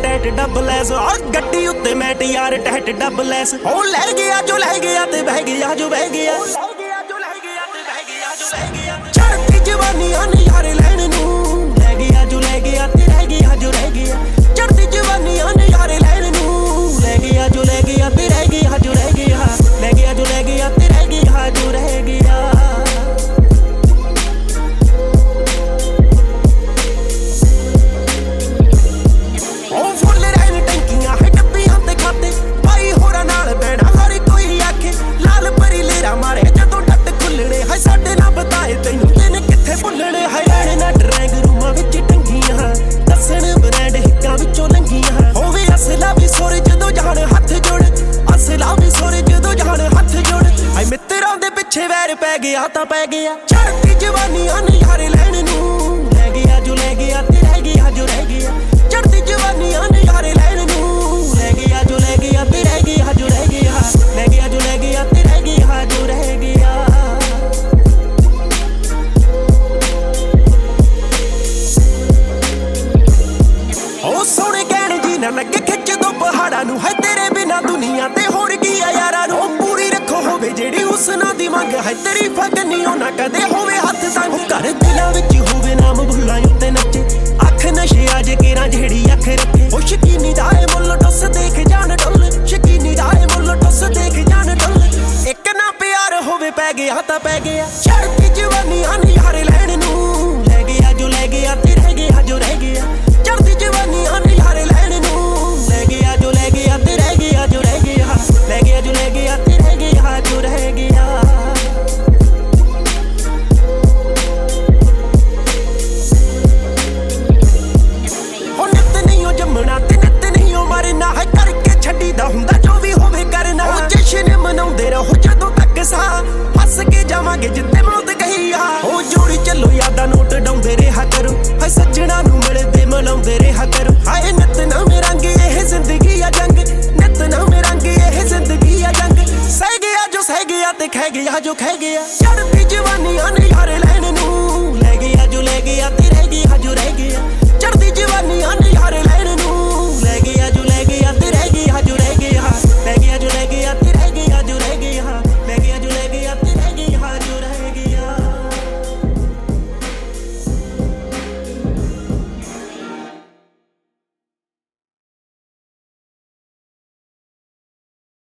TET ਡਬਲੈਸ ਆ ਗੱਡੀ ਉੱਤੇ ਮੈਟ ਯਾਰ ਟੈਟ ਡਬਲੈਸ ਉਹ ਲੈ ਗਿਆ ਜੋ ਲੈ ਗਿਆ ਤੇ ਬਹਿ ਗਿਆ ਜੋ ਬਹਿ ਗਿਆ ਚੜ੍ਹਦੀ ਜਵਾਨੀਆਂ ਨੇ ਯਾਰ ਲੈਣ ਨੂੰ ਲੈ ਗਿਆ ਜੋ ਲੈ ਗਿਆ ਤੇ ਰਹਿ ਗਿਆ ਜੋ ਰਹਿ ਗਿਆ ਚੜ੍ਹਦੀ ਜਵਾਨੀਆਂ ਨੇ ਯਾਰ ਲੈਣ ਨੂੰ ਲੈ ਗਿਆ ਜੋ ਲੈ ਗਿਆ ਤੇ ਰਹਿ ਗਿਆ ਜੋ ਰਹਿ ਗਿਆ ਲੈ ਗਿਆ ਜੋ ਲੈ ਗਿਆ ਤੇ ਰਹਿ ਗਿਆ ਜੋ ਰਹਿ ਗਿਆ ਸਾਡੇ ਨਾਲ ਬਤਾਏ ਤੈਨੂੰ ਦਿਨ ਕਿੱਥੇ ਭੁੱਲਣੇ ਹੈ ਨਾ ਡਰੈਂਗ ਰੂਮਾਂ ਵਿੱਚ ਟੰਗੀਆਂ ਦੱਸਣ ਬ੍ਰੈਂਡ ਹਿੱਕਾਂ ਵਿੱਚੋਂ ਲੰਘੀਆਂ ਹੋਵੇ ਅਸਲਾ ਵੀ ਸੁਰ ਜਦੋਂ ਜਾਣ ਹੱਥ ਜੋੜ ਅਸਲਾ ਵੀ ਸੁਰ ਜਦੋਂ ਜਾਣ ਹੱਥ ਜੋੜ ਆਈ ਮਿੱਤਰਾਂ ਦੇ ਪਿੱਛੇ ਵੈਰ ਪੈ ਗਿਆ ਤਾਂ ਪੈ ਗਿਆ ਚੜ੍ਹਦੀ ਜਵਾਨੀਆਂ ਨੇ ਯਾਰ ਲੈਣ ਨੂੰ ਲੈ ਗਿਆ ਜੋ ਲੈ ਗਿਆ ਤੇ ਰਹਿ ਗਿਆ ਜੋ ਰਹਿ ਗਿਆ ਚੜ੍ਹਦੀ ਜਵਾਨੀਆਂ ਨੇ ਯਾਰ ਲੈਣ ਨੂੰ ਲੈ ਗਿਆ ਜੋ ਲੈ ਗਿਆ ਤੇ ਰਹਿ ਗਿਆ ਜੋ ਰਹਿ ਗਿਆ ਲੈ ਗਿਆ ਜੋ ਲੈ ਗਿਆ ਤੇ ਰਹਿ ਗਿਆ ਜੋ ਰਹਿ ਗਿਆ ਉਹ ਸੋਹਣੇ ਕਹਿਣ ਜੀ ਨਾ ਲੱਗੇ ਖਿੱਚ ਦੋ ਪਹਾੜਾਂ ਨੂੰ ਹੈ ਤੇਰੇ ਬਿਨਾ ਦੁਨੀਆ ਤੇ ਹੋਰ ਕੀ ਆ ਯਾਰਾਂ ਨੂੰ ਪੂਰੀ ਰੱਖੋ ਹੋਵੇ ਜਿਹੜੀ ਹੁਸਨਾ ਦੀ ਮੰਗ ਹੈ ਤੇਰੀ ਫਗਨੀ ਉਹ ਨਾ ਕਦੇ ਹੋਵੇ ਹੱਥ ਸੰਗ ਘਰ ਦਿਲਾਂ ਵਿੱਚ ਹੋਵੇ ਨਾਮ ਭੁੱਲਾਂ ਉੱਤੇ ਨੱਚੇ ਅੱਖ ਨਸ਼ੇ ਅੱਜ ਕੇਰਾਂ ਜਿਹੜੀ ਅੱਖ ਰੱਖੇ ਉਹ ਸ਼ਕੀਨੀ ਜਾਏ ਮੁੱਲ ਟੁੱਸ ਦੇਖ ਜਾਣ ਡੁੱਲ ਸ਼ਕੀਨੀ ਜਾਏ ਮੁੱਲ ਟੁੱਸ ਦੇਖ ਜਾਣ ਡੁੱਲ ਇੱਕ ਨਾ ਪਿਆਰ ਹੋਵੇ ਪੈ ਗਿਆ ਤਾਂ ਪੈ ਗਿਆ ਚੜ੍ਹਦੀ ਜਵਾਨੀਆਂ ਨੇ ਯਾਰ ਲੈਣ ਨੂੰ ਲੈ ਗਿਆ ਜੋ ਲੈ ਗਿਆ ਤੇ ਰਹਿ ਗਿਆ ਜੋ ਰਹਿ ਗਿਆ ਚੜ੍ਹਦੀ ਜਵਾਨੀਆਂ ਨੇ ਯਾਰ ਲੈਣ ਨੂੰ ਲੈ ਗਿਆ ਜੋ ਲੈ ਗਿਆ ਤੇ ਰਹਿ ਗਿਆ ਜੋ ਰਹਿ ਗਿਆ ਲੈ ਗਿਆ ਜੋ ਲੈ ਗਿਆ ਤੇ ਰਹਿ ਗਿਆ ਜੋ ਰਹਿ ਗਿਆ ਉਹ ਨਿੱਤ ਨਹੀਂ ਉਹ ਜੰਮਣਾ ਤੇ ਨਿੱਤ ਨਹੀਂ ਉਹ ਮਰਨਾ ਹੈ ਕਰਕੇ ਛੱਡੀਦਾ ਹੁੰਦਾ ਜੋ ਵੀ ਹੋਵੇ ਕਰਨਾ ਉਹ ਜਸ਼ਨ ਮਨਾਉਂਦੇ ਰਹੋ ਜਦੋਂ ਤੱਕ ਸਾਹ ਹੱਸ ਕੇ ਜਾਵਾਂਗੇ ਜਿੱਥੇ ਮੌਤ ਗਈ ਆ ਉਹ ਜੋੜੀ ਚੱਲੋ ਯਾਦਾਂ ਨੋਟ ਡਾਉਂਦੇ ਰਿਹਾ ਕਰੋ ਹੈ ਸੱਜਣਾ ਨੂੰ ਮਿਲਦੇ ਮਿਲਾਉਂਦੇ ਰਿਹਾ ਕਰੋ ਹਾਏ ਨਿੱਤ ਨਵੇਂ ਰੰਗ ਇਹ ਜ਼ਿੰਦਗੀ ਆ ਜੰਗ ਨਿੱਤ ਨਵੇਂ ਰੰਗ ਇਹ ਜ਼ਿੰਦਗੀ ਆ ਜੰਗ ਸਹਿ ਗਿਆ ਜੋ ਸਹਿ ਗਿਆ ਤੇ ਖਹਿ ਗਿਆ ਜੋ ਖਹਿ ਗਿਆ ਚੜ੍ਹਦੀ ਜਵਾਨੀਆਂ